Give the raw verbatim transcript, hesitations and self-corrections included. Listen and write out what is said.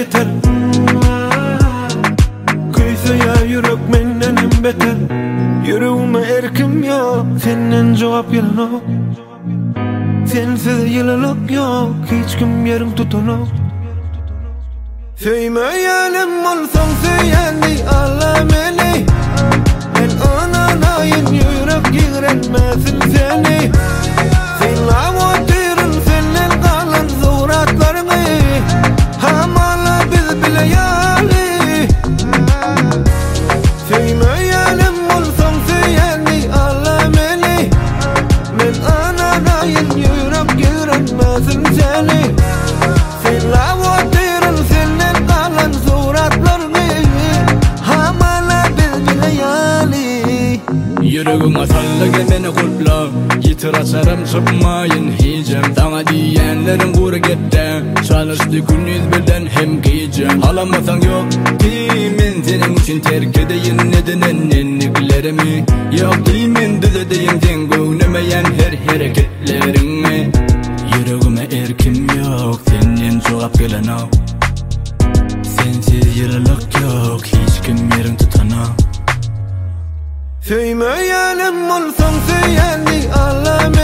yeter. Kıysa ya yürek mendenim beter. Yüreğime erkim yok, senden cevap yalan. Sensiz yılılık yok, hiç kim yerim tutunuk. Söymeyelim olsan söylendi Allah beni. Ben ananayım yürek yığretmesin seni. Sen lavotirin senin kalan suratlarını. Hamala biz bile yali. Söymeyelim olsan söylendi Allah beni. Ben ananayım yürek yığretmesin seni. Sen lavotirin senin kalan suratlarını. Hamala biz bile yali. Yüreğime salla beni kutla. Yitir açarım çıkmayın hicim. Sana diyenlerin kuru gitti. Çalıştı gündüz birden hem giyeceğim. Alamasan yok deyimin senin için terk edeyim nedenen nenniklerimi. Yok deyimin düz edeyim sen gönlemeyen her hareketlerimi. Yüreğime erkim yok senin cevap gelen o. Sensiz yılılık yok hiç kim yerin tutanam. Söymeyelim olsan söylendi Allah